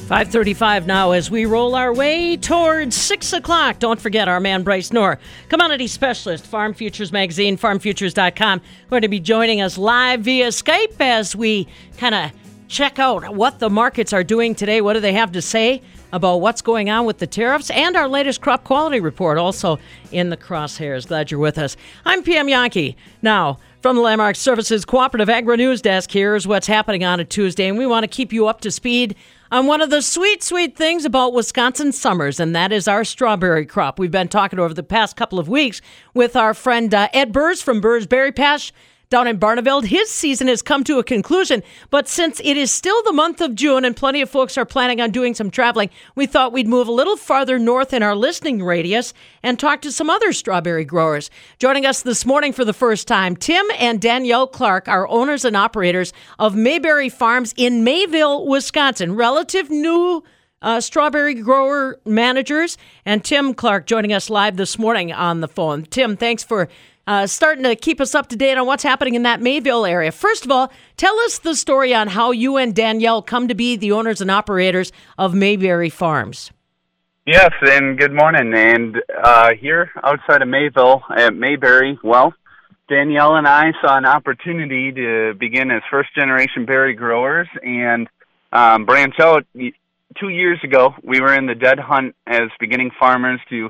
5:35 now as we roll our way towards 6 o'clock. Don't forget our man Bryce Knorr, commodity specialist, Farm Futures Magazine, farmfutures.com, going to be joining us live via Skype as we kind of check out what the markets are doing today. What do they have to say about what's going on with the tariffs, and our latest crop quality report also in the crosshairs. Glad you're with us. I'm PM Yankee. Now, from the Landmark Services Cooperative Agri-News Desk, here's what's happening on a Tuesday, and we want to keep you up to speed on one of the sweet things about Wisconsin summers, and that is our strawberry crop. We've been talking over the past couple of weeks with our friend Ed Burrs from Burrs Berry Patch down in Barneveld. His season has come to a conclusion, but since it is still the month of June and plenty of folks are planning on doing some traveling, we thought we'd move a little farther north in our listening radius and talk to some other strawberry growers. Joining us this morning for the first time, Tim and Danielle Clark are owners and operators of Mayberry Farms in Mayville, Wisconsin. Relative new strawberry grower managers, and Tim Clark joining us live this morning on the phone. Tim, thanks for starting to keep us up to date on what's happening in that Mayville area. First of all, tell us the story on how you and Danielle come to be the owners and operators of Mayberry Farms. Yes, and good morning. And here outside of Mayville at Mayberry, well, Danielle and I saw an opportunity to begin as first-generation berry growers and branch out. 2 years ago, we were in the dead hunt as beginning farmers to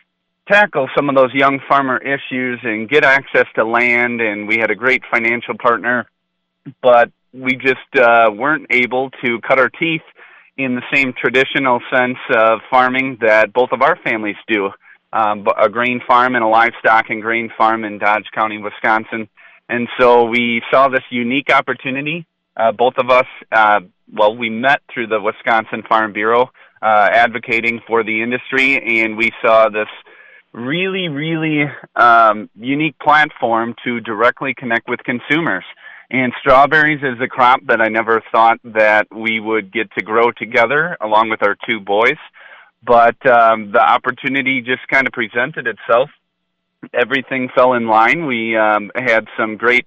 tackle some of those young farmer issues and get access to land, and we had a great financial partner, but we just weren't able to cut our teeth in the same traditional sense of farming that both of our families do, a grain farm and a livestock and grain farm in Dodge County, Wisconsin. And so we saw this unique opportunity. Both of us, we met through the Wisconsin Farm Bureau advocating for the industry, and we saw this really unique platform to directly connect with consumers. And strawberries is a crop that I never thought that we would get to grow together along with our two boys. But the opportunity just kind of presented itself. Everything fell in line. We had some great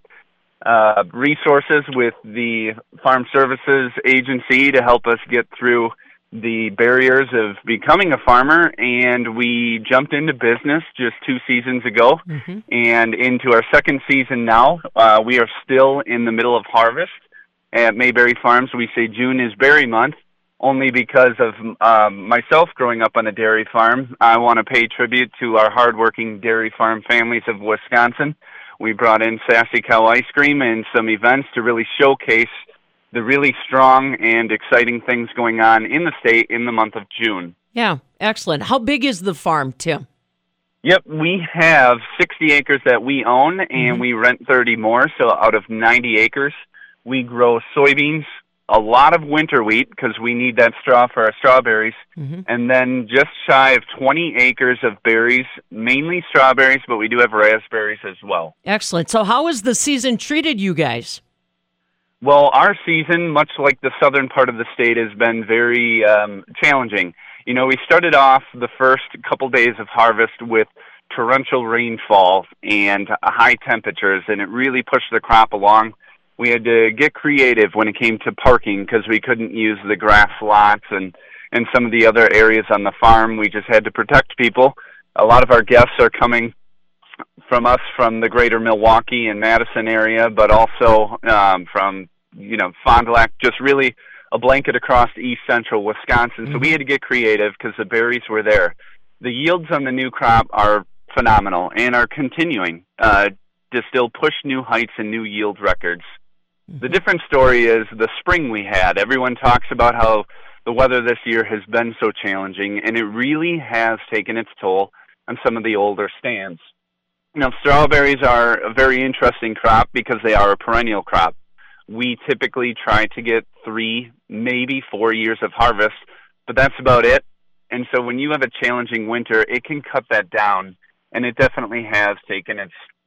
resources with the Farm Services Agency to help us get through the barriers of becoming a farmer, and we jumped into business just 2 seasons ago, and into our second season now. We are still in the middle of harvest at Mayberry Farms. We say June is berry month, only because of myself growing up on a dairy farm. I want to pay tribute to our hardworking dairy farm families of Wisconsin. We brought in Sassy Cow Ice Cream and some events to really showcase the really strong and exciting things going on in the state in the month of June. Yeah, excellent. How big is the farm, Tim? Yep, we have 60 acres that we own, and we rent 30 more, so out of 90 acres. We grow soybeans, a lot of winter wheat, because we need that straw for our strawberries, and then just shy of 20 acres of berries, mainly strawberries, but we do have raspberries as well. Excellent. So how has the season treated you guys? Well, our season, much like the southern part of the state, has been very challenging. You know, we started off the first couple days of harvest with torrential rainfall and high temperatures, and it really pushed the crop along. We had to get creative when it came to parking because we couldn't use the grass lots and some of the other areas on the farm. We just had to protect people. A lot of our guests are coming from us from the greater Milwaukee and Madison area, but also from Fond du Lac, just really a blanket across east central Wisconsin. So we had to get creative because the berries were there. The yields on the new crop are phenomenal and are continuing to still push new heights and new yield records. The different story is the spring we had. Everyone talks about how the weather this year has been so challenging, and it really has taken its toll on some of the older stands. Now, strawberries are a very interesting crop because they are a perennial crop. We typically try to get 3, maybe 4 years of harvest, but that's about it. And so when you have a challenging winter, it can cut that down, and it definitely has taken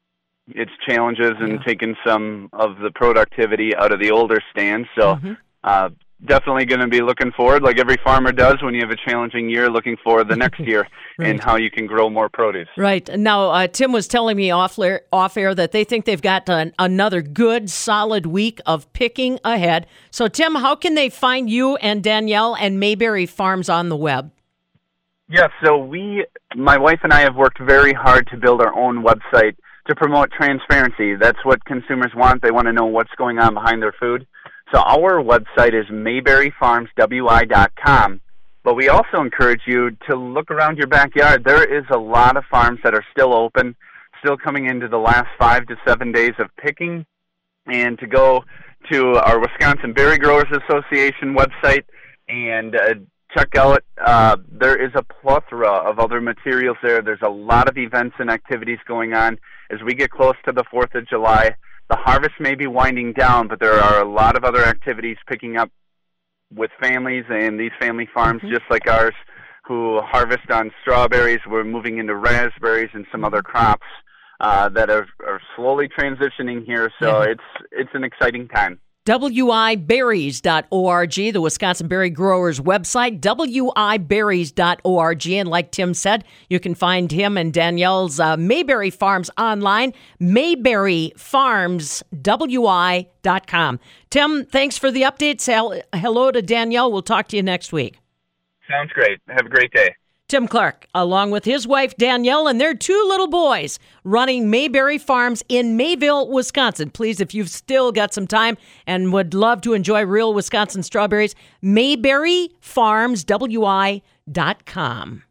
its challenges and taken some of the productivity out of the older stands. So definitely going to be looking forward, like every farmer does when you have a challenging year, looking for the next year Right. and how you can grow more produce. Right. Now, Tim was telling me off air that they think they've got another good, solid week of picking ahead. So, Tim, how can they find you and Danielle and Mayberry Farms on the web? Yes, so my wife and I have worked very hard to build our own website to promote transparency. That's what consumers want. They want to know what's going on behind their food. So our website is mayberryfarmswi.com, but we also encourage you to look around your backyard. There is a lot of farms that are still open, still coming into the last 5 to 7 days of picking, and to go to our Wisconsin Berry Growers Association website and check out. There is a plethora of other materials there. There's a lot of events and activities going on as we get close to the 4th of July. The harvest may be winding down, but there are a lot of other activities picking up with families and these family farms, just like ours, who harvest on strawberries. We're moving into raspberries and some other crops that are slowly transitioning here. So it's an exciting time. wiberries.org, the Wisconsin Berry Growers website, wiberries.org. And like Tim said, you can find him and Danielle's Mayberry Farms online, mayberryfarmswi.com. Tim, thanks for the updates. Hello to Danielle. We'll talk to you next week. Sounds great. Have a great day. Tim Clark, along with his wife Danielle and their 2 little boys, running Mayberry Farms in Mayville, Wisconsin. Please, if you've still got some time and would love to enjoy real Wisconsin strawberries, mayberryfarmswi.com.